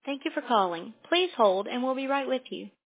Thank you for calling. Please hold, and we'll be right with you.